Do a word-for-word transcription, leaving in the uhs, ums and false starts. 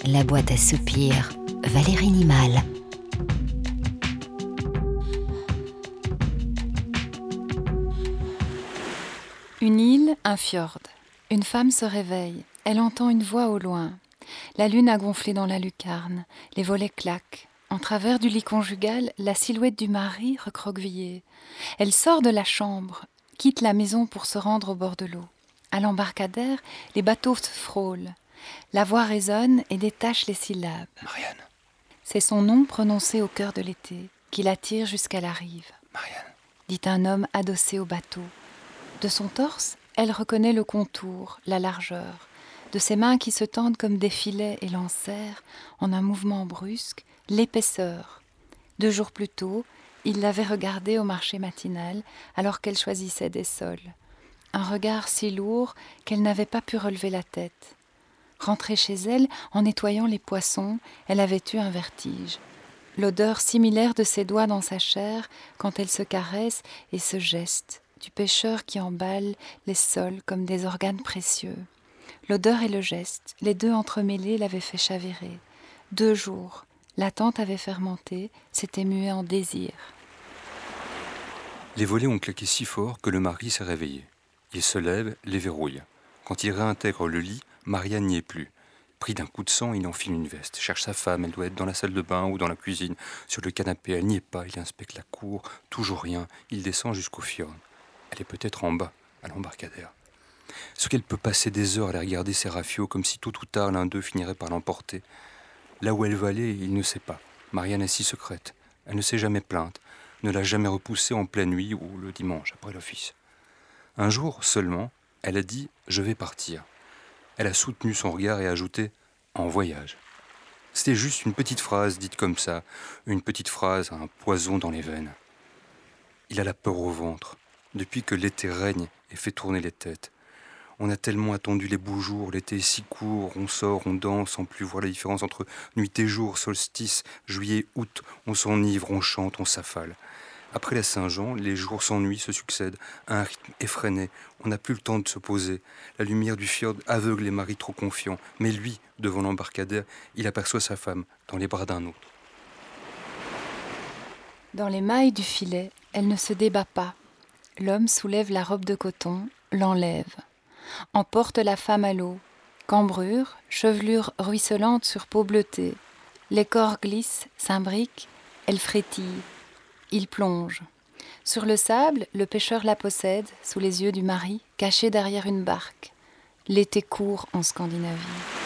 La boîte à soupirs, Valérie Nimal. Une île, un fjord. Une femme se réveille. Elle entend une voix au loin. La lune a gonflé dans la lucarne. Les volets claquent. En travers du lit conjugal, la silhouette du mari recroquevillée. Elle sort de la chambre, quitte la maison pour se rendre au bord de l'eau. À l'embarcadère, les bateaux se frôlent. La voix résonne et détache les syllabes. Marianne. C'est son nom prononcé au cœur de l'été, qui l'attire jusqu'à la rive. Marianne. Dit un homme adossé au bateau. De son torse, elle reconnaît le contour, la largeur. De ses mains qui se tendent comme des filets et l'enserrent, en un mouvement brusque, l'épaisseur. Deux jours plus tôt, il l'avait regardée au marché matinal, alors qu'elle choisissait des sols. Un regard si lourd qu'elle n'avait pas pu relever la tête. Rentrée chez elle, en nettoyant les poissons, elle avait eu un vertige. L'odeur similaire de ses doigts dans sa chair, quand elle se caresse, et ce geste du pêcheur qui emballe les sols comme des organes précieux. L'odeur et le geste, les deux entremêlés, l'avaient fait chavirer. Deux jours, l'attente avait fermenté, s'était muée en désir. Les volets ont claqué si fort que le mari s'est réveillé. Il se lève, les verrouille. Quand il réintègre le lit, Marianne n'y est plus. Pris d'un coup de sang, il enfile une veste, cherche sa femme, elle doit être dans la salle de bain ou dans la cuisine. Sur le canapé, elle n'y est pas, il inspecte la cour, toujours rien. Il descend jusqu'au fjord. Elle est peut-être en bas, à l'embarcadère. Ce qu'elle peut passer des heures à aller regarder ses rafiaux, comme si tôt ou tard l'un d'eux finirait par l'emporter. Là où elle va aller, il ne sait pas. Marianne est si secrète. Elle ne s'est jamais plainte, ne l'a jamais repoussé en pleine nuit ou le dimanche après l'office. Un jour seulement, elle a dit « je vais partir ». Elle a soutenu son regard et a ajouté « en voyage ». C'était juste une petite phrase dite comme ça, une petite phrase, un poison dans les veines. Il a la peur au ventre, depuis que l'été règne et fait tourner les têtes. On a tellement attendu les beaux jours, l'été est si court, on sort, on danse, sans plus voir la différence entre nuit et jour, solstice, juillet, août, on s'enivre, on chante, on s'affale. Après la Saint-Jean, les jours sans nuit se succèdent, à un rythme effréné. On n'a plus le temps de se poser. La lumière du fjord aveugle les maris trop confiants. Mais lui, devant l'embarcadère, il aperçoit sa femme dans les bras d'un autre. Dans les mailles du filet, elle ne se débat pas. L'homme soulève la robe de coton, l'enlève. Emporte la femme à l'eau. Cambrure, chevelure ruisselante sur peau bleutée. Les corps glissent, s'imbriquent, elle frétille. Il plonge. Sur le sable, le pêcheur la possède, sous les yeux du mari, caché derrière une barque. L'été court en Scandinavie.